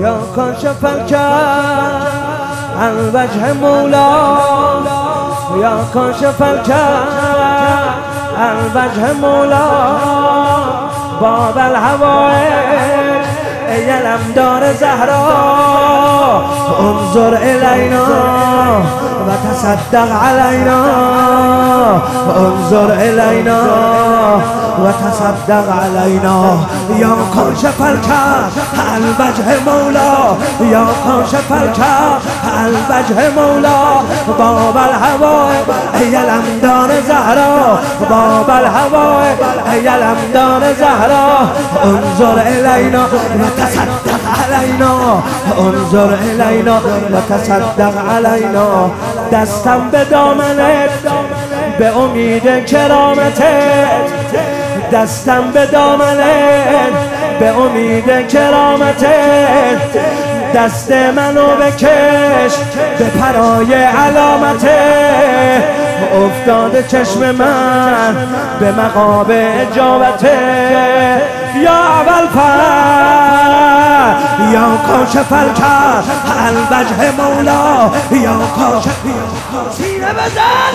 یا کاشف الکرب الوجه مولا یا کاشف الکرب الوجه مولا باب الهوائج ای علمدار زهرا انظر الینا و تصدق علینا انظر الینا و تصدق علینا یا کاشف الکرب الوجه مولا یا کاشف الکرب الوجه مولا باب الهوائج ای علمدار زهرا باب الهوائج ای علمدار زهرا انظر الینا و تصدق علینا انظر الینا و تصدق علینا دستم به دامنت به امید کرامتت دستم به دامنت به امید کرامتت دست منو بکش به پرای علامتت افتاده چشم من به مقام اجابته یا ابوالفضل یا کاشف الکرب الوجه مولا یا کاشف سینه بزن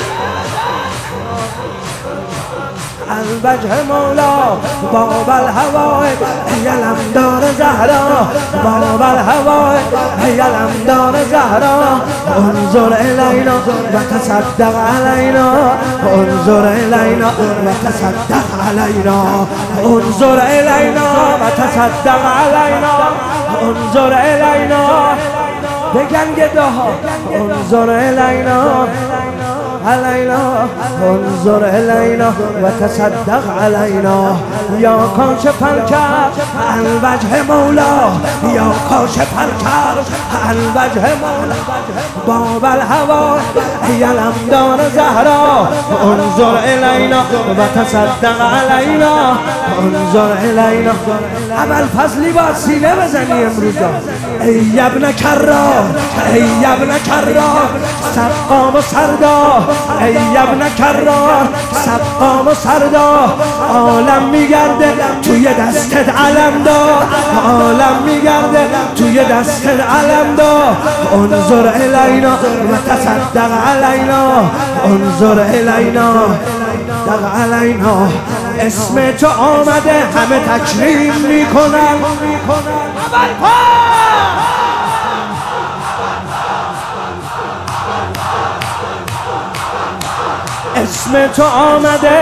الوجه مولا باب الهوائج ای علمدار زهرا باب الهوائج ای علمدار زهرا انظر الینا و تصدق علینا انظر الینا و تصدق علینا انظر الینا و تصدق علینا انظر الینا بگن گداها انظر الینا علینا انظر الینا و تصدق علینا یا کاشف الکرب الوجه مولا یا کاشف الکرب الوجه مولا باب الهوائج ای علمدار زهرا انظر الینا و تصدق علینا انظر الینا ابوالفضلی با سینه بزنی امروزا ای ابن کرار ای ابن کرار سقام و سردار ای ابن کرار سقام و سردار عالم میگرده توی دستت علمدار عالم میگرده توی دستت علمدار انظر الینا و تصدق علینا انظر الینا تصدق علینا اسم تو آمده همه تکریم میکنن اسم تو آمده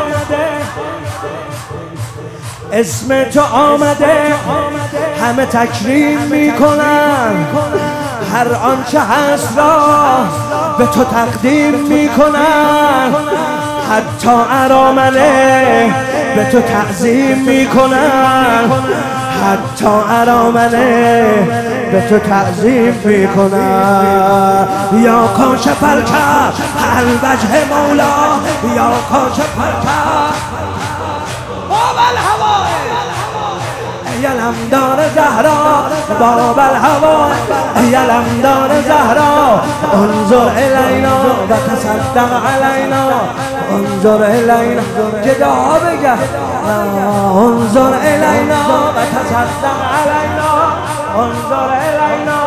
اسم تو آمده همه تکریم میکنن هر آنچه هست را به تو تقدیم میکنن حتی ارامنه به تو تعظیم میکنن حتی ارامنه به تو تعظیم میکنن یا کاشف الکرب الوجه مولا یا کاشف الکرب باب الهوائج ای علمدار زهرا باب الهوائج ای علمدار زهرا انظر الینا و تصدق علینا انظر الینا جدا بگه انظر الینا و تصدق علینا انظر الینا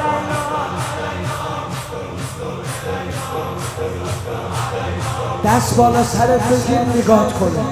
دست بالا سرت بگیر نگاه کن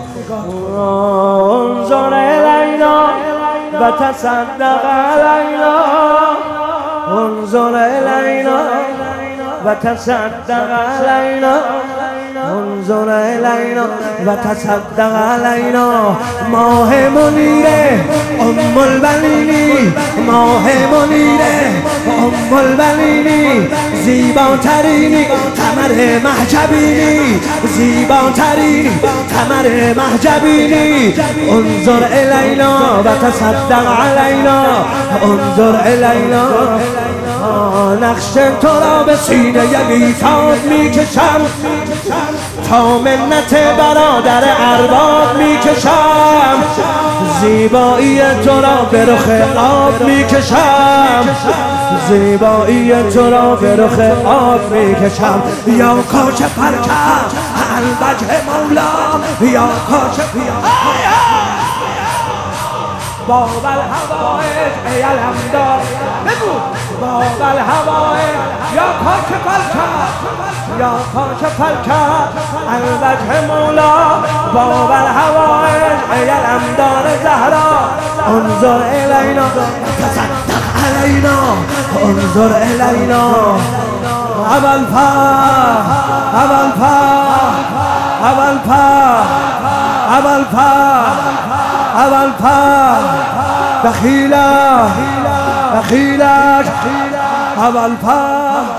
انظر الینا و تصدق علینا انظر الینا و تصدق علینا انظر الینا و تصدق علینا ماه منیره ام البنینی ماه منیره ام البنینی زیباترینی قمر محجبینی زیباترینی قمر محجبینی انظر الینا و تصدق علینا انظر الینا نقش تو را به سینه میثاق میکشم تا منت برادر ارباب میکشم زیبایی تو را به رخ آب میکشم زیبایی تو را به رخ آب میکشم یا کاشف الکرب الوجه مولا یا کاشف باب الهوائج ای علمدار بگو باب الهوائج یا کاشف الکرب یا کاشف الکرب الوجه مولا باب الهوائج ای علمدار زهرا انظر الینا تصدق علینا انظر الینا ابا الفرح ابا الفرح ابا الفرح ابا الفرح ابا الفرح دخیلک دخیلک ابا الفرح